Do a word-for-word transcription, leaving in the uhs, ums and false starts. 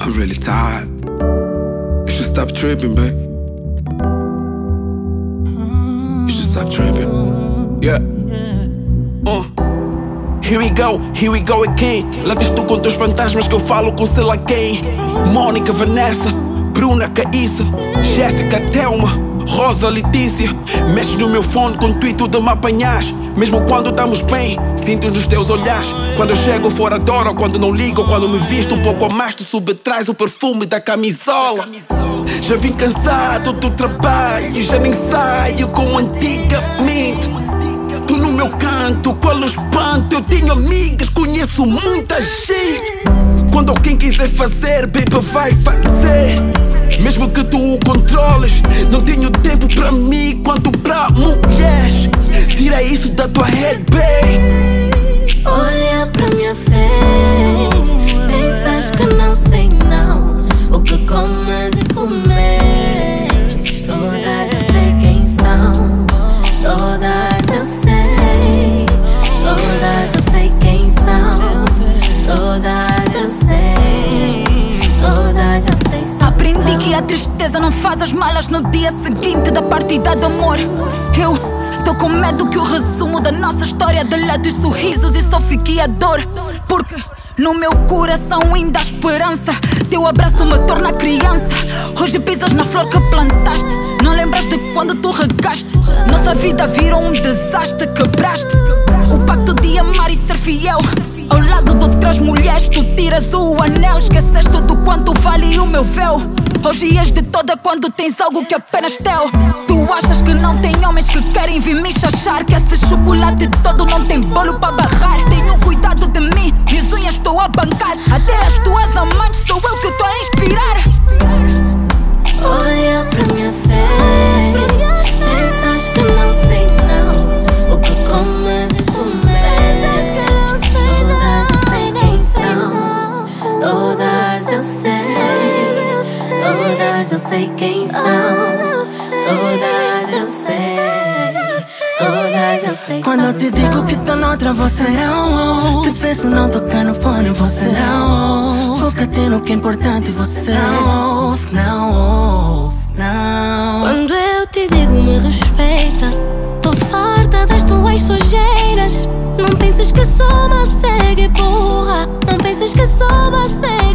I'm really tired. You should stop tripping, babe. You should stop tripping. Yeah. Uh. Here we go, here we go again. Lá vês tu com teus fantasmas que eu falo com sei lá quem. Mônica, Vanessa, Bruna, Caíssa, Jéssica, Thelma, Rosa, Letícia. Mexes no meu fone com o intuito de me apanhas. Mesmo quando estamos bem, sinto nos teus olhares. Quando eu chego fora adoro, quando não ligo, quando me visto um pouco a mais, tu subtrais o perfume da camisola. Já vim cansado do trabalho, já nem saio como antigamente. Tu no meu canto, qual o espanto? Eu tenho amigas, conheço muita gente. Quando alguém quiser fazer, baby, vai fazer. Mesmo que tu o controles, não tenho tempo pra mim quanto pra mulheres. Tira isso da tua head, babe. Olha pra minha face, pensas que não sei não o que comes e comes. Todas eu sei quem são, todas eu sei. Todas eu sei quem são, todas eu sei. Todas eu sei são. Aprendi que a tristeza não faz as malas no dia seguinte da partida do amor. Eu tô com medo que o resumo da nossa história dê dos sorrisos e só fique a dor. Porque no meu coração ainda há esperança. Teu abraço me torna criança. Hoje pisas na flor que plantaste. Não lembras de quando tu regaste. Nossa vida virou um desastre, quebraste o pacto de amar e ser fiel. Ao lado de outras mulheres tu tiras o anel. Esqueceste do quanto vale o meu véu. Hoje és de toda quando tens algo que apenas teu. Tu achas que não tem homens que querem vir me chachar, que esse chocolate todo não tem bolo para barrar. Tenho cuidado de mim, minhas unhas estou a bancar. Até as tuas amantes sou eu que estou a inspirar. Olha pra minha face, pensas que não sei não o que comes e comes. Todas eu sei quem são, todas eu sei. Todas eu sei quem são, todas eu sei. Todas eu sei. Quando eu te digo que tô noutra, você não. Te peço não tocar no fone, você não. Foca-te no que é importante, você não ouve, não ouve, não. Quando eu te digo me respeita, tô farta das tuas sujeiras. Não penses que sou uma cega e burra, não penses que sou uma cega.